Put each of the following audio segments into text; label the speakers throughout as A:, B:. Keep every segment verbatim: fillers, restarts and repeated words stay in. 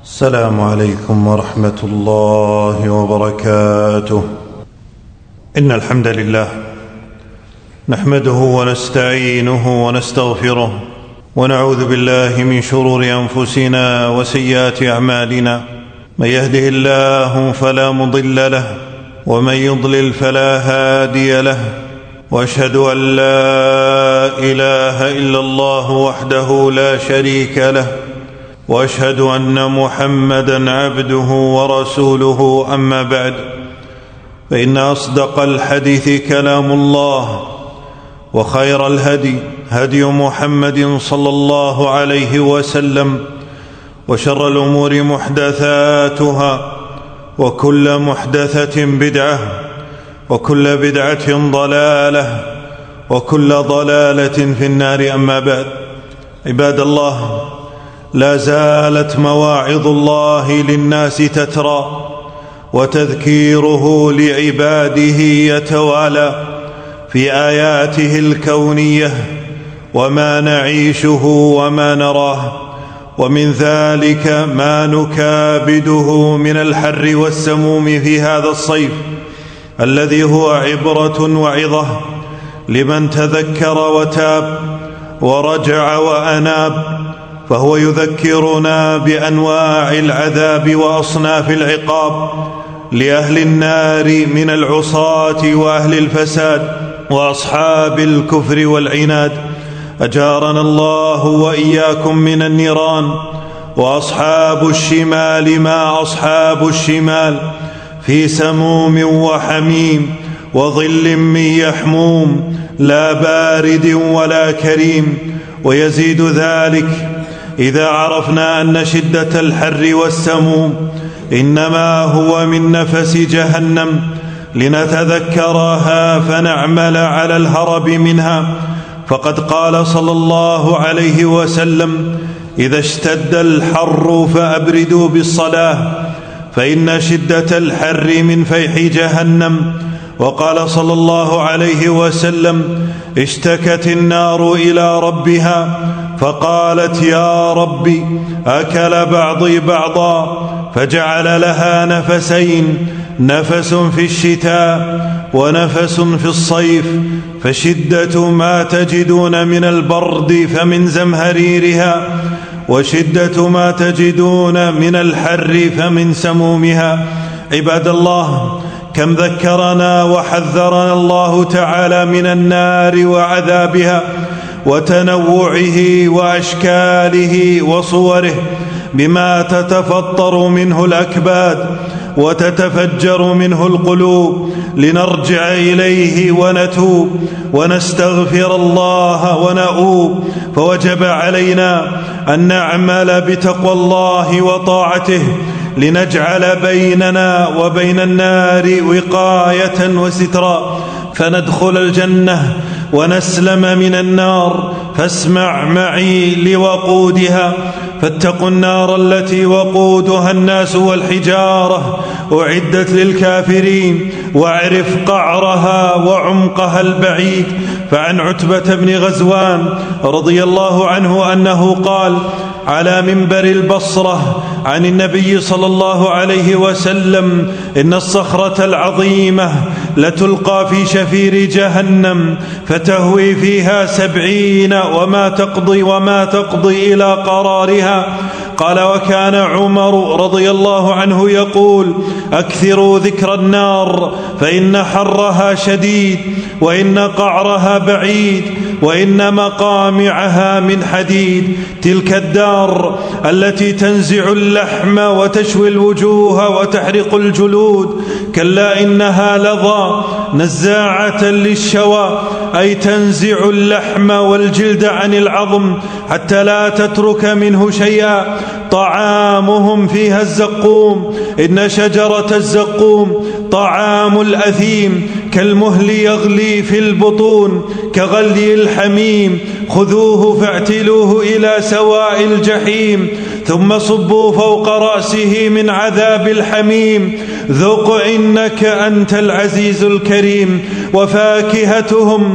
A: السلام عليكم ورحمة الله وبركاته. إن الحمد لله نحمده ونستعينه ونستغفره ونعوذ بالله من شرور أنفسنا وسيئات أعمالنا. من يهده الله فلا مضل له ومن يضلل فلا هادي له، وأشهد أن لا إله إلا الله وحده لا شريك له، وأشهد أن محمدًا عبده ورسوله. أما بعد، فإن أصدق الحديث كلام الله، وخير الهدي هدي محمد صلى الله عليه وسلم، وشر الأمور محدثاتها، وكل محدثة بدعة، وكل بدعة ضلالة، وكل ضلالة في النار. أما بعد، عباد الله، لا زالت مواعظ الله للناس تترى، وتذكيره لعباده يتوالى في آياته الكونية وما نعيشه وما نراه. ومن ذلك ما نكابده من الحر والسموم في هذا الصيف، الذي هو عبرة وعظة لمن تذكر وتاب ورجع وأناب، فهو يذكرنا بأنواع العذاب وأصناف العقاب لأهل النار من العصاة وأهل الفساد وأصحاب الكفر والعناد. أجارنا الله وإياكم من النيران. وأصحاب الشمال ما أصحاب الشمال، في سموم وحميم وظل من يحموم، لا بارد ولا كريم. ويزيد ذلك إذا عرفنا أن شدة الحر والسموم إنما هو من نفس جهنم، لنتذكرها فنعمل على الهرب منها. فقد قال صلى الله عليه وسلم: إذا اشتد الحر فأبردوا بالصلاة، فإن شدة الحر من فيح جهنم. وقال صلى الله عليه وسلم: اشتكت النار إلى ربها فقالت: يا ربي، أكل بعضي بعضا، فجعل لها نفسين، نفس في الشتاء ونفس في الصيف، فشدة ما تجدون من البرد فمن زمهريرها، وشدة ما تجدون من الحر فمن سمومها. عباد الله، كم ذكرنا وحذرنا الله تعالى من النار وعذابها وتنوعه وأشكاله وصوره، بما تتفطر منه الأكباد وتتفجر منه القلوب، لنرجع إليه ونتوب ونستغفر الله ونؤوب. فوجب علينا أن نعمل بتقوى الله وطاعته، لنجعل بيننا وبين النار وقاية وسترا، فندخل الجنة ونسلم من النار. فاسمع معي لوقودها. فاتقوا النار التي وقودها الناس والحجارة، أعدت للكافرين، واعرف قعرها وعمقها البعيد. فعن عتبة بن غزوان رضي الله عنه أنه قال على منبر البصرة عن النبي صلى الله عليه وسلم: إن الصخرة العظيمة لتلقى في شفير جهنم، فتهوي فيها سبعين وما تقضي وما تقضي إلى قرارها. قال: وكان عمر رضي الله عنه يقول: أكثروا ذكر النار، فإن حرها شديد، وإن قعرها بعيد، وإن مقامعها من حديد. تلك الدار التي تنزع اللحم وتشوي الوجوه وتحرق الجلود. كلا إنها لظى نزاعة للشوى، أي تنزع اللحم والجلد عن العظم حتى لا تترك منه شيئا. طعامهم فيها الزقوم، إن شجرة الزقوم طعام الأثيم، كالمهل يغلي في البطون، كغلي الحميم. خذوه فاعتلوه إلى سواء الجحيم، ثم صبوا فوق رأسه من عذاب الحميم. ذق إنك أنت العزيز الكريم. وفاكهتهم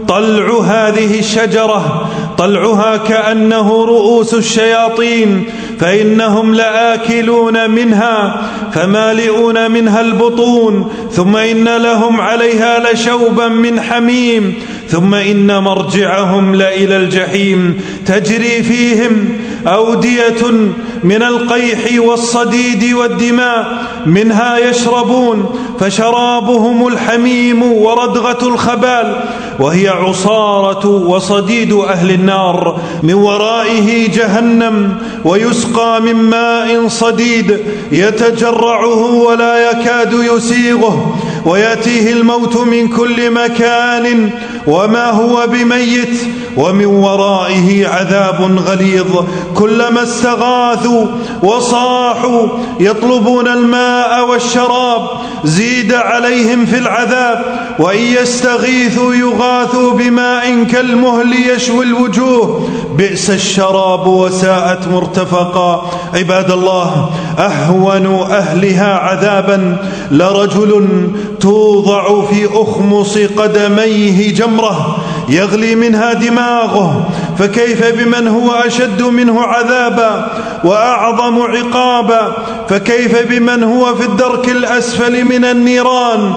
A: طلع هذه الشجرة طلعها كأنه رؤوس الشياطين، فإنهم لآكلون منها فمالئون منها البطون، ثم إن لهم عليها لشوبا من حميم، ثم إن مرجعهم لإلى الجحيم تجري فيهم أودية من القيح والصديد والدماء، منها يشربون فشرابهم الحميم وردغة الخبال، وهي عصارة وصديد أهل النار. من ورائه جهنم ويسقى من ماء صديد يتجرعه ولا يكاد يسيغه، ويأتيه الموت من كل مكان وما هو بميت، ومن ورائه عذاب غليظ. كلما استغاثوا وصاحوا يطلبون الماء والشراب زيد عليهم في العذاب، وإن يستغيثوا يغاثوا بماء كالمهل يشوي الوجوه، بئس الشراب وساءت مرتفقا. عباد الله، أهون أهلها عذابا لرجل توضع في أخمص قدميه جمرة يغلي منها دماغه، فكيف بمن هو أشد منه عذابا وأعظم عقابا؟ فكيف بمن هو في الدرك الأسفل من النيران،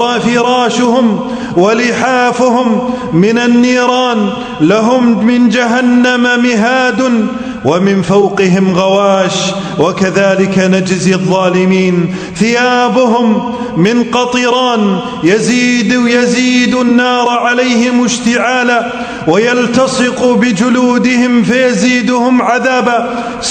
A: فراشهم ولحافهم من النيران، لهم من جهنم مهاد ومن فوقهم غواش، وكذلك نجزي الظالمين. ثيابهم من قطران يزيد يزيد النار عليهم اشتعالا، ويلتصق بجلودهم فيزيدهم عذابا.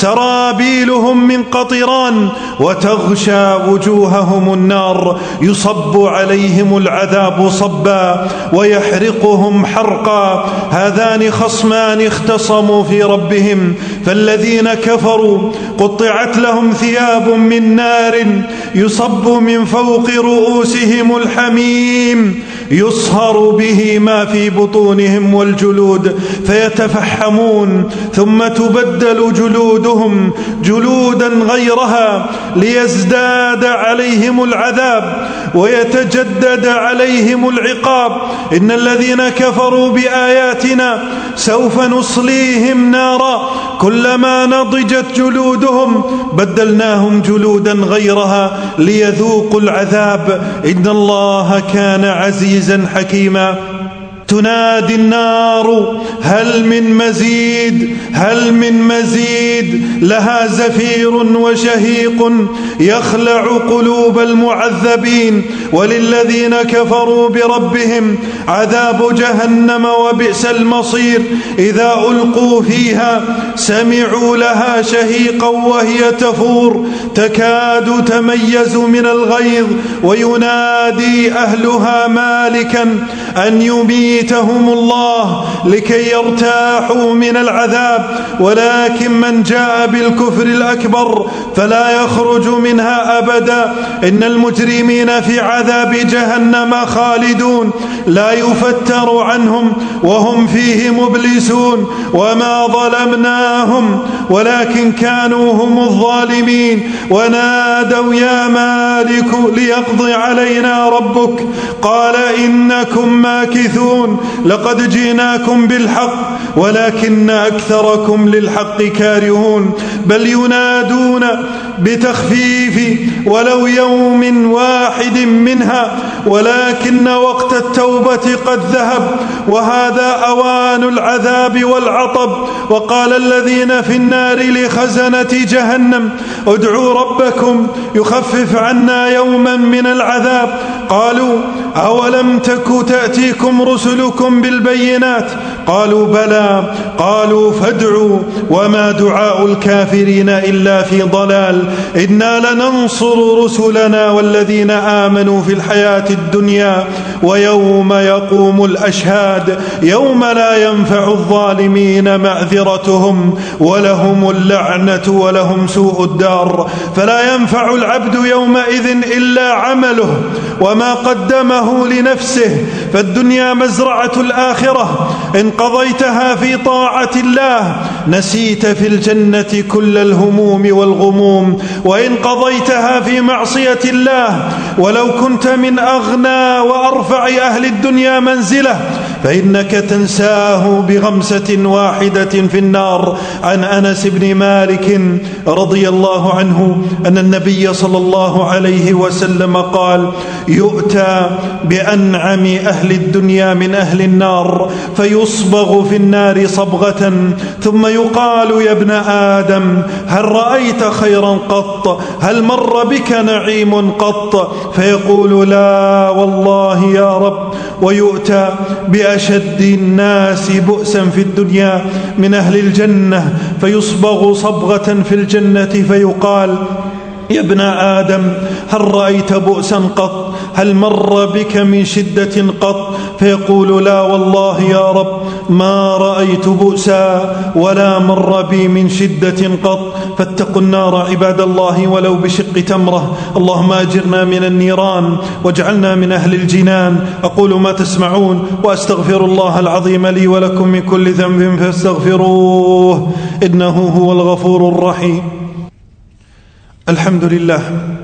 A: سرابيلهم من قطران وتغشى وجوههم النار، يصب عليهم العذاب صبا ويحرقهم حرقا. هذان خصمان اختصموا في ربهم، فالذين كفروا قطعت لهم ثياب من نار يصب من فوق رؤوسهم الحميم يصهر به ما في بطونهم والجلود، فيتفحمون، ثم تبدل جلودهم جلودا غيرها ليزداد عليهم العذاب ويتجدد عليهم العقاب. إن الذين كفروا بآياتنا سوف نصليهم نارا كلما نضجت جلودهم بدلناهم جلودا غيرها ليذوقوا العذاب، إن الله كان عزيزا حكيما. تنادي النار هل من مزيد هل من مزيد، لها زفير وشهيق يخلع قلوب المعذبين. وللذين كفروا بربهم عذاب جهنم وبئس المصير. إذا ألقوا فيها سمعوا لها شهيقا وهي تفور تكاد تميز من الغيظ، وينادي أهلها مالكا أن يميتهم الله لكي يرتاحوا من العذاب. ولكن من جاء بالكفر الأكبر فلا يخرج منها أبدا. إن المجرمين في عذاب جهنم خالدون لا يفتر عنهم وهم فيه مبلسون. وما ظلمناهم ولكن كانوا هم الظالمين. ونادوا يا مالك ليقضي علينا ربك قال إنكم ماكثون لقد جئناكم بالحق ولكن أكثركم للحق كارهون. بل ينادون بتخفيف ولو يوم واحد منها ولكن وقت التوبة قد ذهب وهذا أوان العذاب والعطب. وقال الذين في النار لخزنة جهنم ادعوا ربكم يخفف عنا يوما من العذاب. قالوا أولم تك تأتيكم رسلكم بالبينات قالوا بلى قالوا فادعوا وما دعاء الكافرين إلا في ضلال. إنا لننصر رسلنا والذين آمنوا في الحياة الدنيا ويوم يقوم الأشهاد يوم لا ينفع الظالمين معذرتهم ولهم اللعنة ولهم سوء الدار. فلا ينفع العبد يومئذ إلا عمله وما قدمه لنفسه، فالدنيا مزرعة الآخرة إن قضيتها في طاعة الله نسيت في الجنة كل الهموم والغموم، وإن قضيتها في معصية الله ولو كنت من أغنى وأرفع أهل الدنيا منزلة فإنك تنساه بغمسة واحدة في النار. عن أنس بن مالك رضي الله عنه أن النبي صلى الله عليه وسلم قال: يؤتى بأنعم أهل الدنيا من أهل النار فيصبغ في النار صبغة ثم يقال: يا ابن آدم هل رأيت خيرا قط؟ هل مر بك نعيم قط؟ فيقول: لا والله يا رب. ويؤتى بأشد الناس بؤسا في الدنيا من أهل الجنة فيصبغ صبغة في الجنة فيقال: يا ابن آدم هل رأيت بؤسا قط؟ هل مر بك من شدة قط؟ فيقول: لا والله يا رب ما رأيت بؤسا ولا مر بي من شدة قط. فاتقوا النار عباد الله ولو بشق تمرة. اللهم أجرنا من النيران واجعلنا من أهل الجنان. أقول ما تسمعون وأستغفر الله العظيم لي ولكم من كل ذنب فاستغفروه إنه هو الغفور الرحيم. الحمد لله،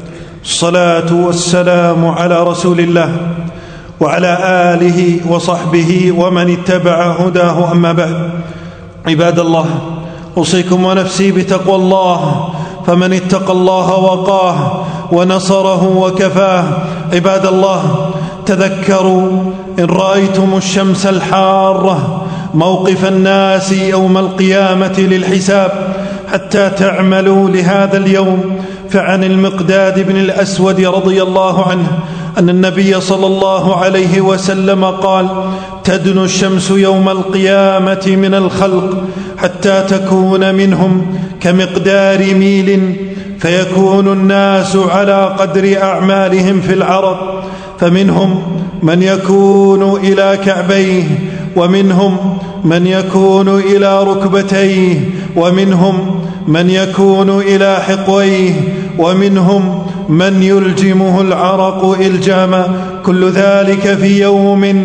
A: الصلاة والسلام على رسول الله وعلى آله وصحبه ومن اتبع هداه، أما بعد. عباد الله، أوصيكم ونفسي بتقوى الله، فمن اتقى الله وقاه ونصره وكفاه. عباد الله، تذكروا إن رأيتم الشمس الحارة موقف الناس يوم القيامة للحساب حتى تعملوا لهذا اليوم. فعن المقداد بن الأسود رضي الله عنه أن النبي صلى الله عليه وسلم قال: تدنو الشمس يوم القيامة من الخلق حتى تكون منهم كمقدار ميل، فيكون الناس على قدر أعمالهم في العرض، فمنهم من يكون إلى كعبيه، ومنهم من يكون إلى ركبتيه، ومنهم من يكون إلى حقويه، ومنهم من يلجمه العرق إلجاما، كل ذلك في يوم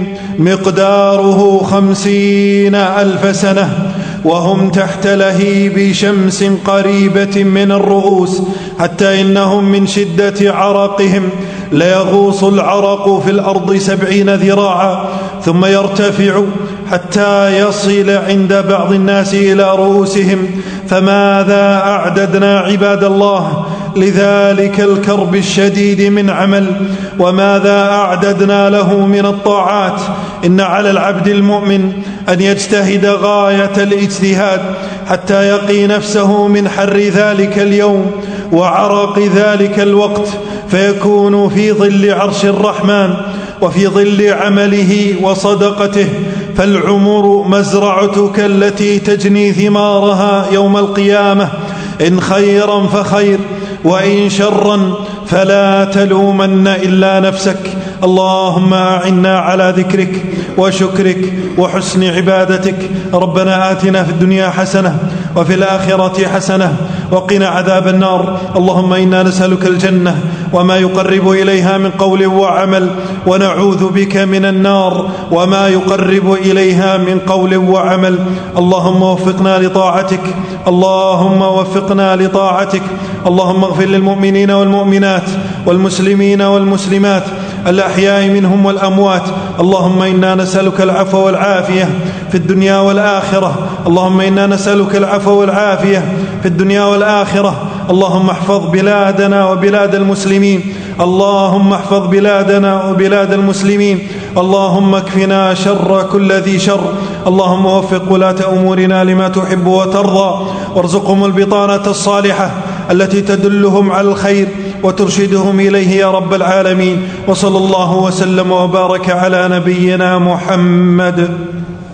A: مقداره خمسين ألف سنة، وهم تحت لهيب شمس قريبة من الرؤوس، حتى إنهم من شدة عرقهم ليغوص العرق في الأرض سبعين ذراعا ثم يرتفع حتى يصل عند بعض الناس إلى رؤوسهم. فماذا أعددنا عباد الله لذلك الكرب الشديد من عمل، وماذا أعددنا له من الطاعات؟ إن على العبد المؤمن أن يجتهد غاية الاجتهاد حتى يقي نفسه من حر ذلك اليوم وعرق ذلك الوقت، فيكون في ظل عرش الرحمن وفي ظل عمله وصدقته. فالعمر مزرعتك التي تجني ثمارها يوم القيامة، إن خيرا فخير وإن شرا فلا تلومن إلا نفسك. اللهم أعنا على ذكرك وشكرك وحسن عبادتك. ربنا آتنا في الدنيا حسنة وفي الآخرة حسنة وقنا عذاب النار. اللهم إنا نسألك الجنة وما يقرب إليها من قول وعمل، ونعوذ بك من النار وما يقرب إليها من قول وعمل. اللهم وفقنا لطاعتك، اللهم وفقنا لطاعتك. اللهم اغفر للمؤمنين والمؤمنات والمسلمين والمسلمات الأحياء منهم والأموات. اللهم إنا نسألك العفو والعافية في الدنيا والآخرة. اللهم إنا نسألك العفو والعافية في الدنيا والآخرة. اللهم احفظ بلادنا وبلاد المسلمين. اللهم احفظ بلادنا وبلاد المسلمين. اللهم اكفنا شر كل ذي شر. اللهم وفق ولاة أمورنا لما تحب وترضى، وارزقهم البطانة الصالحة التي تدلهم على الخير وترشدهم إليه يا رب العالمين. وصلى الله وسلم وبارك على نبينا محمد.